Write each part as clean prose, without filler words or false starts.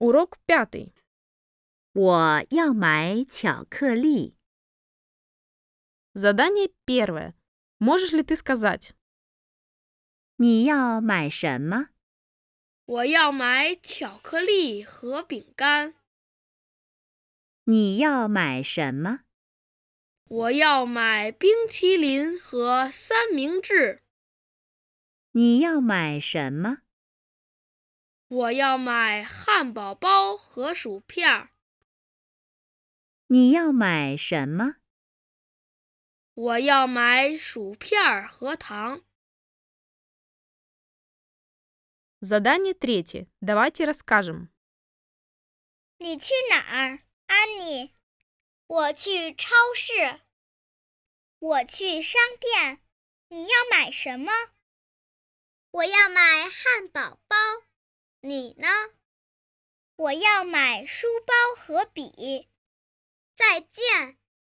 Урок 5. 我要买巧克力。 Задание 1. Можешь ли ты сказать? 你要买什么？ 我要买巧克力和饼干。 你要买什么？ 我要买冰淇淋和三明治。 你要买什么？ 我要买汉堡包和薯片。 你要买什么？ 我要买薯片和糖。 Задание 3. Давайте расскажем. 你去哪儿，安妮？我去超市。我去商店。你要买什么？我要买汉堡包。你呢？我要买书包和笔。再见。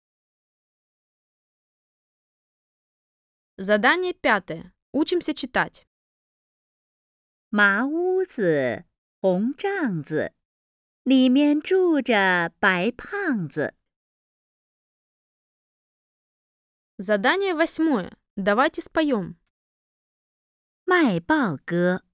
Задание 5. Учимся читать. 麻屋子，红帐子，里面住着白胖子。 Задание 8. Давайте споем. 卖报歌。